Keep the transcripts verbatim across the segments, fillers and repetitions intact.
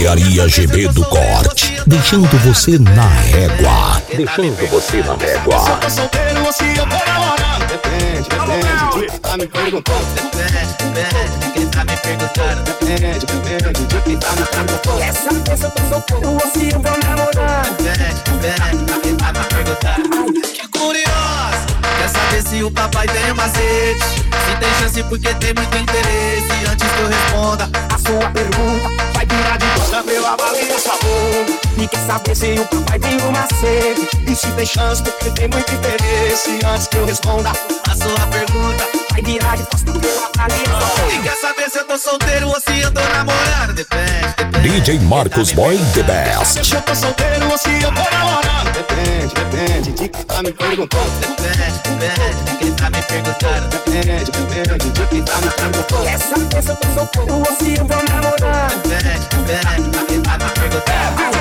Barbearia G B do Corte, deixando você na régua. Deixando você na régua. Se eu tô solteiro ou se eu tô namorando, depende, depende de quem tá me perguntando. Depende, depende de quem tá me perguntando. Depende, depende de quem tá me perguntando. Quer saber se eu tô solteiro ou se eu tô namorando? Depende, depende de quem tá me perguntando. Que curioso! Quer saber se o papai tem macete? Se tem chance porque tem muito interesse. Antes que eu responda A sua pergunta vai virar de costa pra eu avaliar sua bunda. E quer saber se o papai tem um macete? E se tem chance porque tem muito interesse. Antes que eu responda a sua pergunta, vai virar de costa pra eu avaliar sua bunda. e quer saber se eu tô solteiro ou se eu tô namorando? Depende, depende. D J Marcos Boy The Best. se eu tô solteiro ou se eu tô namorando. Depende, depende de quem tá me perguntando. Depende, depende de quem tá me perguntando. Depende, depende de quem tá me perguntando. Quer saber se eu tô solteiro ou se eu tô namorando? Depende, depende de quem tá me perguntando.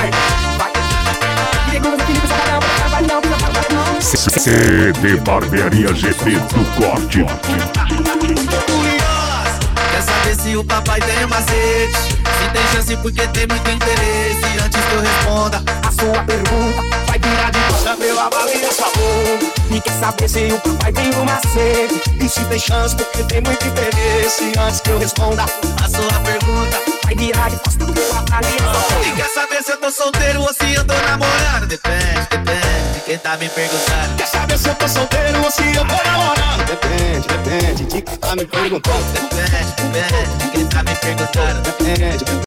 C D Barbearia G B do Corte. Curioso, quer saber se o papai tem macete? Se tem chance porque tem muito interesse. Antes que eu responda A sua pergunta vai virar de costa pra eu avaliar sua bunda. E quer saber se o papai tem um macete? E se tem chance porque tem muito interesse. Antes que eu responda a sua pergunta, vai virar de costa pra eu avaliar sua bunda. e quer saber se eu tô solteiro ou se eu tô namorando? Depende, depende de quem tá me perguntando. Quer saber se eu tô solteiro ou se eu tô namorando? Depende, depende de quem tá me perguntando. Depende, depende de quem tá me perguntando. Depende,